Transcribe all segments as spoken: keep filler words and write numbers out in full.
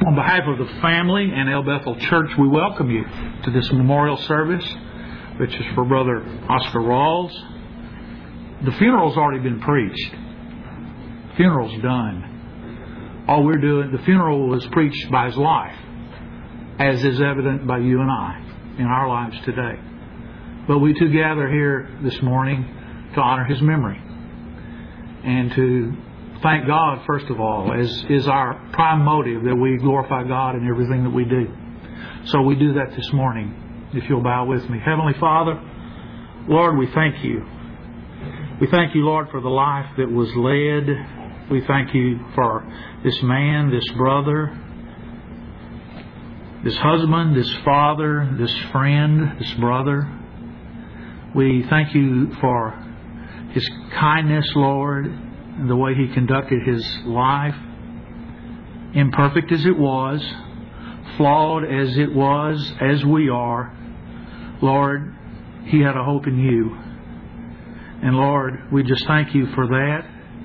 On behalf of the family and El Bethel Church, we welcome you to this memorial service, which is for Brother Oscar Rawls. The funeral's already been preached. The funeral's done. All we're doing, the funeral was preached by his life, as is evident by you and I in our lives today. But we too gather here this morning to honor his memory and to thank God, first of all, as is our prime motive, that we glorify God in everything that we do. So we do that this morning, if you'll bow with me. Heavenly Father, Lord, we thank you. We thank you, Lord, for the life that was led. We thank you for this man, this brother, this husband, this father, this friend, this brother. We thank you for his kindness, Lord, and the way he conducted his life, imperfect as it was, flawed as it was, as we are. Lord, he had a hope in you. And Lord, we just thank you for that.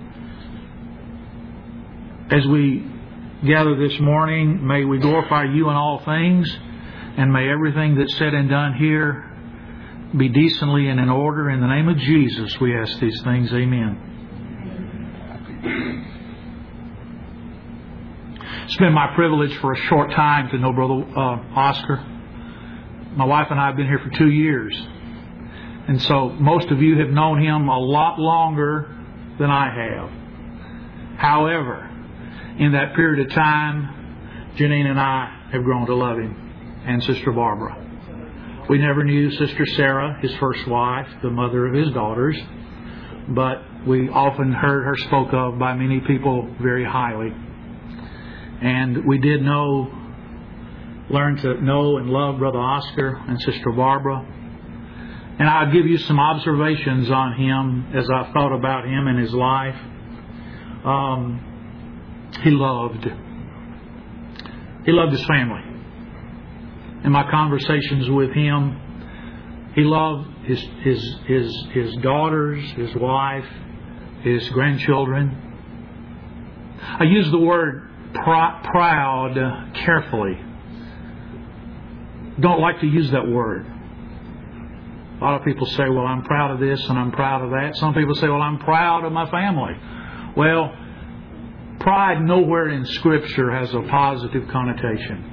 As we gather this morning, may we glorify you in all things, and may everything that's said and done here be decently and in order. In the name of Jesus, we ask these things. Amen. It's been my privilege for a short time to know Brother uh, Oscar. My wife and I have been here for two years. And so most of you have known him a lot longer than I have. However, in that period of time, Janine and I have grown to love him, and Sister Barbara. We never knew Sister Sarah, his first wife, the mother of his daughters, but we often heard her spoke of by many people very highly. And we did know, learn to know and love Brother Oscar and Sister Barbara. And I'll give you some observations on him as I thought about him and his life. Um, he loved. He loved his family. In my conversations with him, he loved his his his his daughters, his wife, his grandchildren. I use the word pr- proud carefully. Don't like to use that word. A lot of people say, well, I'm proud of this and I'm proud of that. Some people say, well, I'm proud of my family. Well, pride nowhere in Scripture has a positive connotation.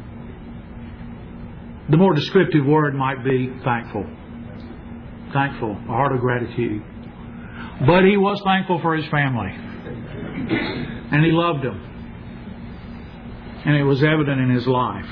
The more descriptive word might be thankful. Thankful, a heart of gratitude. But he was thankful for his family. And he loved them. And it was evident in his life.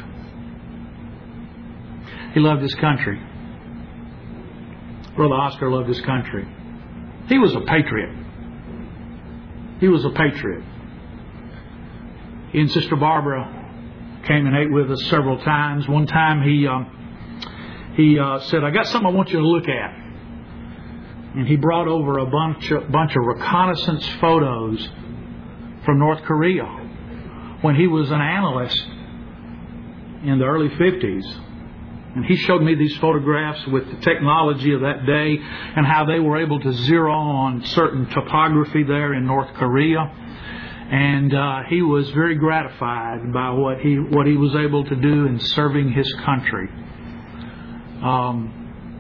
He loved his country. Brother Oscar loved his country. He was a patriot. He was a patriot. He and Sister Barbara came and ate with us several times. One time he uh, he uh, said, I got something I want you to look at. And he brought over a bunch of, bunch of reconnaissance photos from North Korea when he was an analyst in the early fifties. And he showed me these photographs with the technology of that day and how they were able to zero on certain topography there in North Korea. And uh, he was very gratified by what he what he was able to do in serving his country. Um,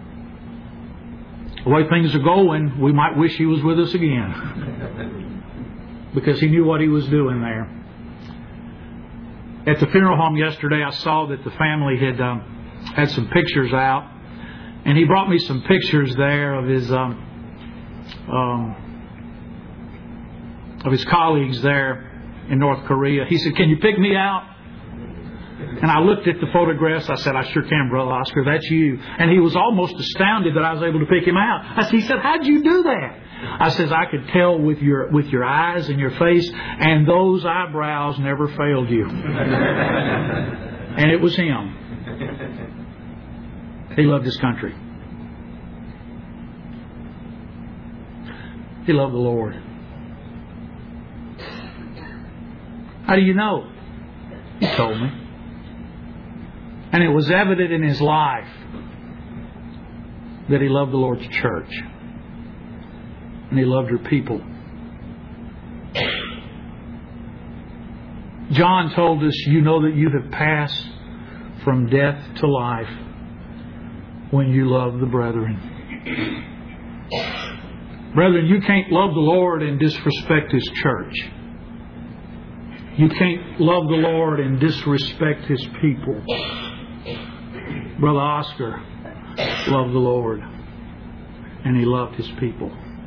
the way things are going, we might wish he was with us again. Because he knew what he was doing there. At the funeral home yesterday, I saw that the family had um, had some pictures out. And he brought me some pictures there of his um, um, of his colleagues there in North Korea. He said, can you pick me out? And I looked at the photographs. I said, I sure can, Brother Oscar. That's you. And he was almost astounded that I was able to pick him out. I said, he said, how'd you do that? I said, I could tell with your with your eyes and your face, and those eyebrows never failed you. And it was him. He loved his country. He loved the Lord. How do you know? He told me. And it was evident in his life that he loved the Lord's church. And he loved her people. John told us, you know that you have passed from death to life when you love the brethren. Brethren, you can't love the Lord and disrespect His church. You can't love the Lord and disrespect His people. Brother Oscar loved the Lord, and he loved his people.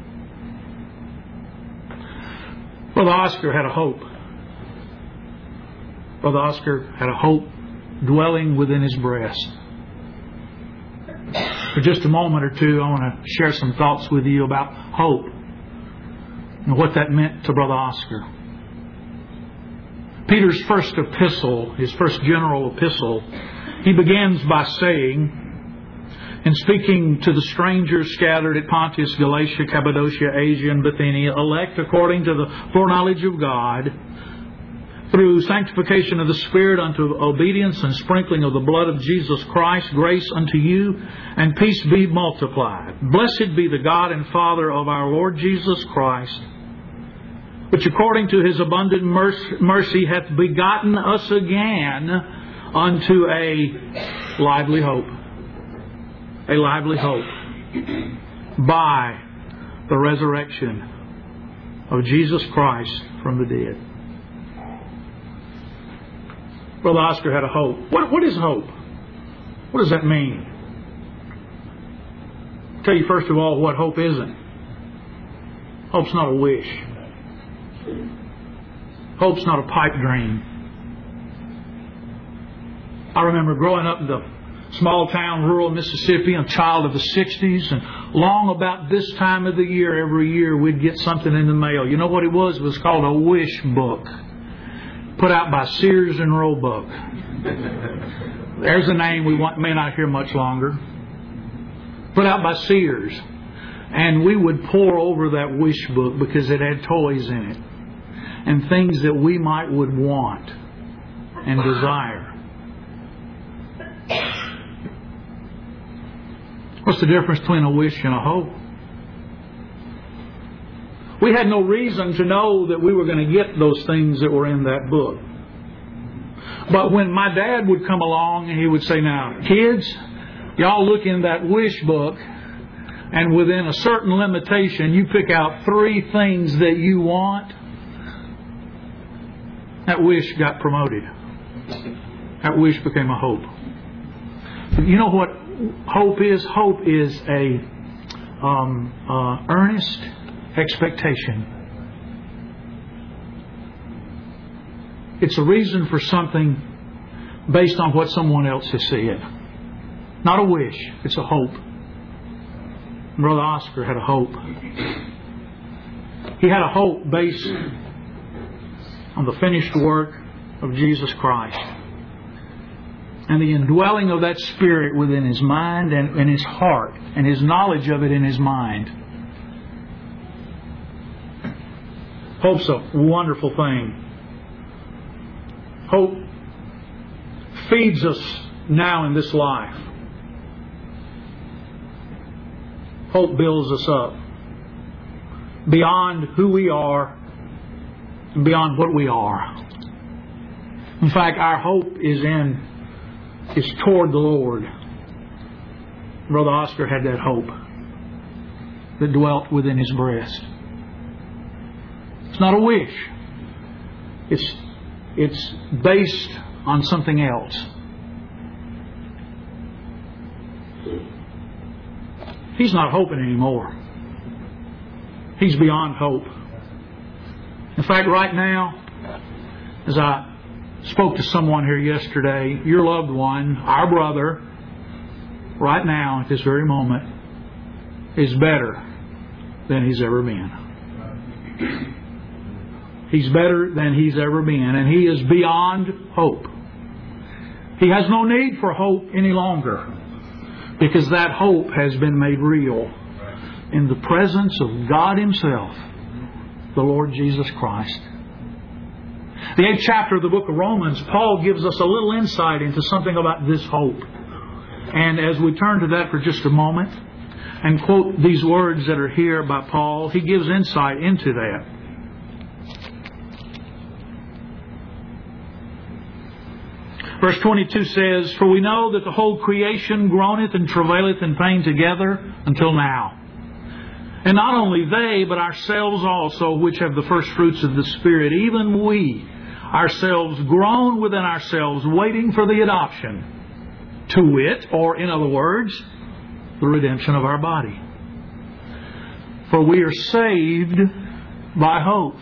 Brother Oscar had a hope. Brother Oscar had a hope dwelling within his breast. For just a moment or two, I want to share some thoughts with you about hope and what that meant to Brother Oscar. Peter's first epistle, his first general epistle, he begins by saying, in speaking to the strangers scattered at Pontus, Galatia, Cappadocia, Asia, and Bithynia, elect according to the foreknowledge of God, through sanctification of the Spirit unto obedience and sprinkling of the blood of Jesus Christ, grace unto you, and peace be multiplied. Blessed be the God and Father of our Lord Jesus Christ, which according to His abundant mercy hath begotten us again unto a lively hope. A lively hope by the resurrection of Jesus Christ from the dead. Brother Oscar had a hope. What, what is hope? What does that mean? I'll tell you first of all what hope isn't. Hope's not a wish. Hope's not a pipe dream. I remember growing up in the small town, rural Mississippi, a child of the sixties, and long about this time of the year, every year, we'd get something in the mail. You know what it was? It was called a wish book, put out by Sears and Roebuck. There's a name we want, may not hear much longer. Put out by Sears. And we would pore over that wish book because it had toys in it and things that we might would want and desire. What's the difference between a wish and a hope? We had no reason to know that we were going to get those things that were in that book. But when my dad would come along and he would say, now, kids, y'all look in that wish book, and within a certain limitation, you pick out three things that you want, that wish got promoted. That wish became a hope. You know what hope is? Hope is a um, uh, earnest expectation. It's a reason for something based on what someone else has said. Not a wish. It's a hope. Brother Oscar had a hope. He had a hope based on the finished work of Jesus Christ and the indwelling of that Spirit within his mind and in his heart and his knowledge of it in his mind. Hope's a wonderful thing. Hope feeds us now in this life. Hope builds us up beyond who we are and beyond what we are. In fact, our hope is in is toward the Lord. Brother Oscar had that hope that dwelt within his breast. It's not a wish. It's it's based on something else. He's not hoping anymore. He's beyond hope. In fact, right now, as I spoke to someone here yesterday, your loved one, our brother, right now at this very moment, is better than he's ever been. He's better than he's ever been, and he is beyond hope. He has no need for hope any longer, because that hope has been made real in the presence of God Himself, the Lord Jesus Christ. The eighth chapter of the book of Romans, Paul gives us a little insight into something about this hope. And as we turn to that for just a moment and quote these words that are here by Paul, he gives insight into that. Verse twenty-two says, "For we know that the whole creation groaneth and travaileth in pain together until now. And not only they, but ourselves also, which have the first fruits of the Spirit, even we ourselves groan within ourselves, waiting for the adoption, to wit," or in other words, the redemption of our body. For we are saved by hope.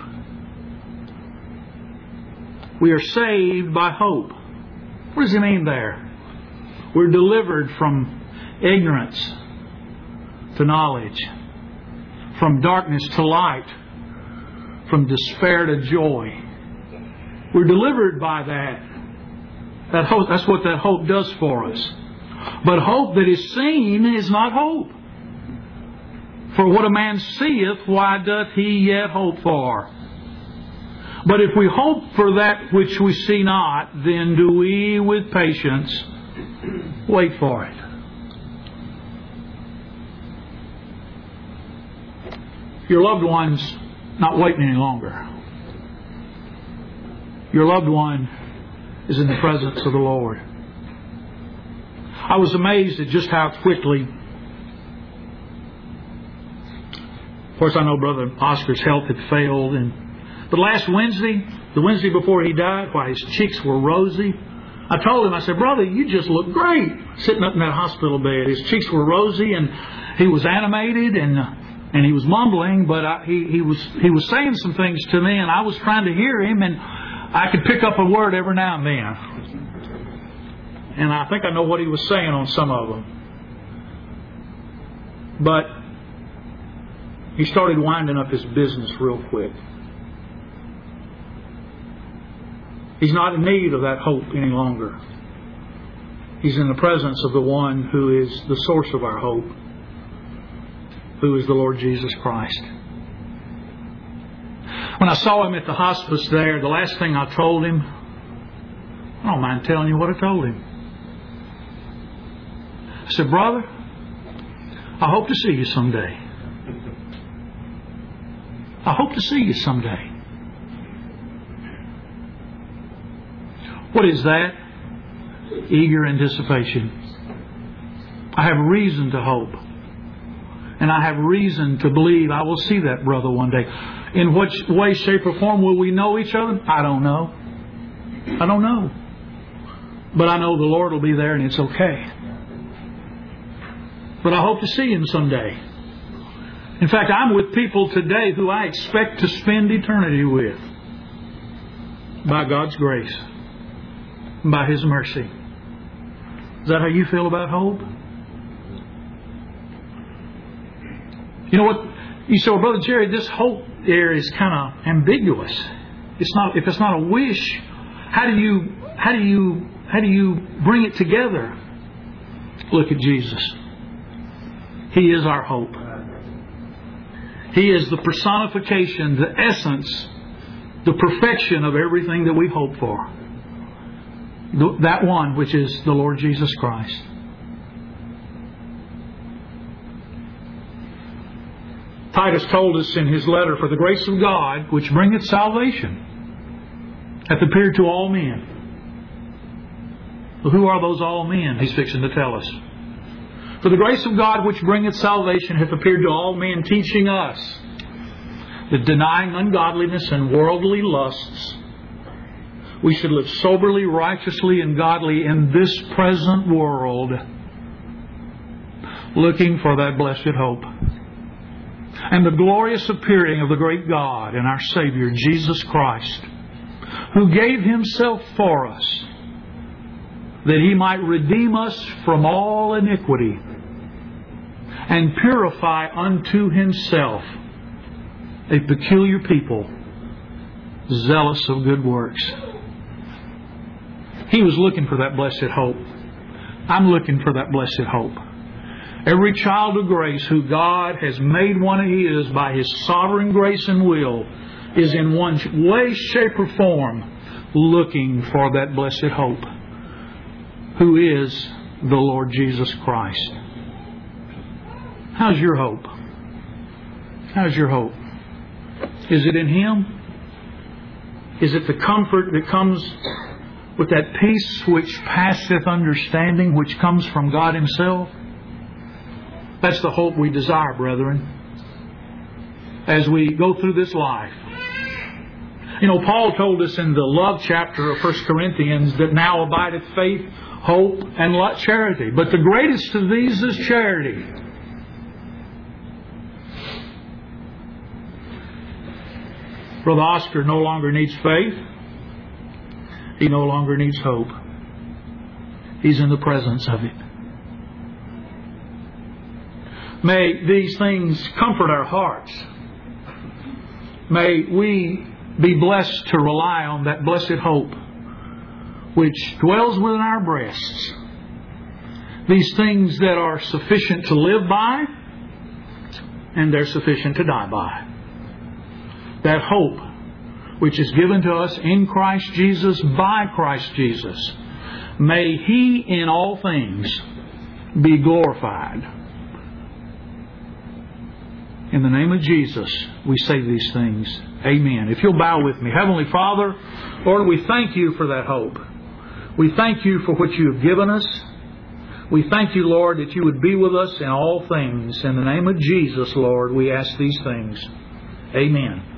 We are saved by hope. What does he mean there? We're delivered from ignorance to knowledge, from darkness to light, from despair to joy. We're delivered by that. That hope, that's what that hope does for us. But hope that is seen is not hope. For what a man seeth, why doth he yet hope for? But if we hope for that which we see not, then do we with patience wait for it. Your loved one's not waiting any longer. Your loved one is in the presence of the Lord. I was amazed at just how quickly. Of course, I know Brother Oscar's health had failed, and but last Wednesday, the Wednesday before he died, why his cheeks were rosy. I told him, I said, "Brother, you just look great," sitting up in that hospital bed. His cheeks were rosy, and he was animated, and and he was mumbling, but I, he he was he was saying some things to me, and I was trying to hear him, and I could pick up a word every now and then. And I think I know what he was saying on some of them. But he started winding up his business real quick. He's not in need of that hope any longer. He's in the presence of the one who is the source of our hope, who is the Lord Jesus Christ. When I saw him at the hospice there, the last thing I told him, I don't mind telling you what I told him. I said, "Brother, I hope to see you someday. I hope to see you someday." What is that? Eager anticipation. I have reason to hope. And I have reason to believe I will see that brother one day. In what way, shape, or form will we know each other? I don't know. I don't know. But I know the Lord will be there and it's okay. But I hope to see Him someday. In fact, I'm with people today who I expect to spend eternity with. By God's grace. By His mercy. Is that how you feel about hope? You know what? You say, "Well, Brother Jerry, this hope there is kind of ambiguous. It's not. If it's not a wish, how do you how do you how do you bring it together?" Look at Jesus. He is our hope. He is the personification, the essence, the perfection of everything that we hope for. That one which is the Lord Jesus Christ. Titus told us in his letter, "For the grace of God, which bringeth salvation, hath appeared to all men." Well, who are those all men? He's fixing to tell us. "For the grace of God, which bringeth salvation, hath appeared to all men, teaching us that denying ungodliness and worldly lusts, we should live soberly, righteously, and godly in this present world, looking for that blessed hope and the glorious appearing of the great God and our Savior, Jesus Christ, who gave Himself for us, that He might redeem us from all iniquity and purify unto Himself a peculiar people, zealous of good works." He was looking for that blessed hope. I'm looking for that blessed hope. Every child of grace who God has made one of His by His sovereign grace and will is in one way, shape, or form looking for that blessed hope, who is the Lord Jesus Christ. How's your hope? How's your hope? Is it in Him? Is it the comfort that comes with that peace which passeth understanding, which comes from God Himself. That's the hope we desire, brethren, as we go through this life. You know, Paul told us in the love chapter of First Corinthians that now abideth faith, hope, and charity. But the greatest of these is charity. Brother Oscar no longer needs faith. He no longer needs hope. He's in the presence of it. May these things comfort our hearts. May we be blessed to rely on that blessed hope which dwells within our breasts. These things that are sufficient to live by, and they're sufficient to die by. That hope which is given to us in Christ Jesus, by Christ Jesus. May He in all things be glorified. In the name of Jesus, we say these things. Amen. If you'll bow with me. Heavenly Father, Lord, we thank You for that hope. We thank You for what You have given us. We thank You, Lord, that You would be with us in all things. In the name of Jesus, Lord, we ask these things. Amen.